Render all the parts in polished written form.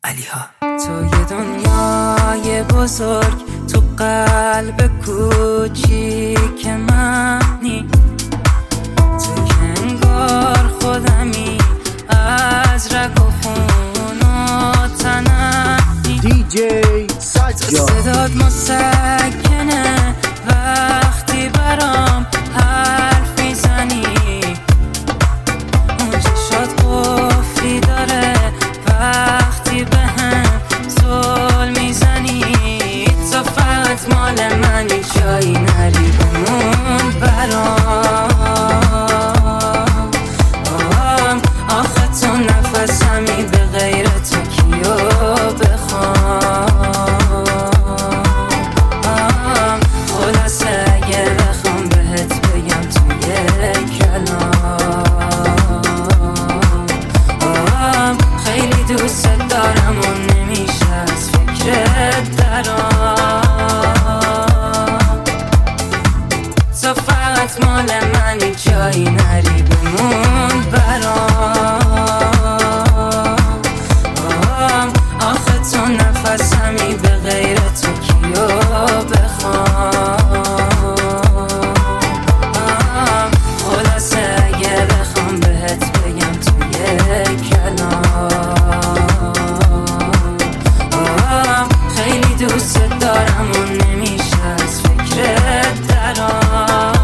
علیها. تو یه دنیای بزرگ تو قلب کوچیک منی، تو که انگار خودمی از رگ و خون و تنمی. دیجی سجاد صدات مسکنه وقتی برام حرف میزنی، اون چشات قفلی داره وقتی به هم زل میزنی. تو فقط مال منی، جایی نری بمون برام. آخه تو نفسمی، به غیر تو کیو بخوام. خلاصه اگه بخوام بهت بگم توی کلام، خیلی دوست دارم و نمیشه از فکرت درام. تو فقط مال منی، جایی نری بمون برام. آخه تو نفسمی، به غیر تو کیو بخوام. خلاصه اگه بخوام بهت بگم توی کلام، خیلی دوست دارم و نمیشه از فکرت درام.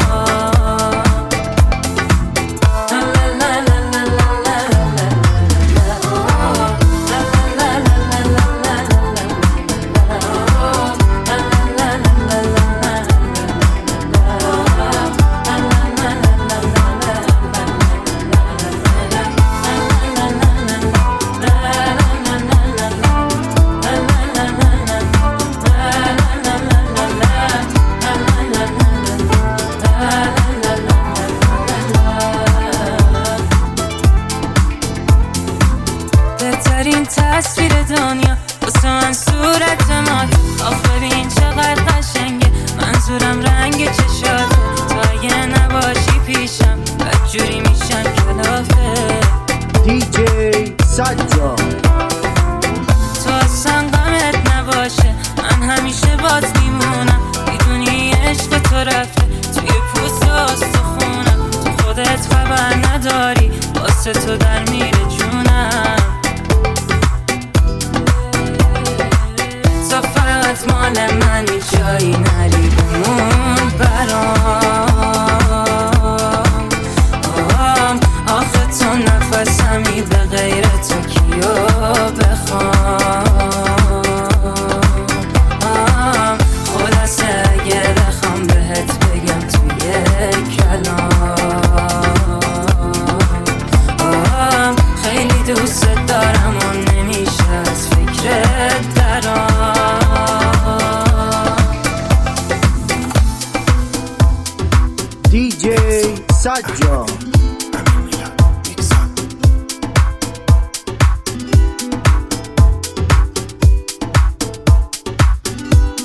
بهترین تصویر دنیا واسه من صورت مات. آخ ببین چقدر قشنگه، منظورم رنگ چشات. تو اگه نباشی پیشم بدجوری میشم کلافه. دیجی سجاد تو اصلا غمت نباشه، من همیشه بات میمونم. میدونی عشق تو رفته توی پوست و استخونم. تو خودت خبر نداری، واسه تو در میره جونم. تو فقط مال منی، جایی نری بمون برام. آخه تو نفسمی، به غیر تو کیو بخوام. خلاصه اگه بخوام بهت بگم توی کلام، خیلی دوست دارم و نمیشه از فکرت درام. دیجی سجاد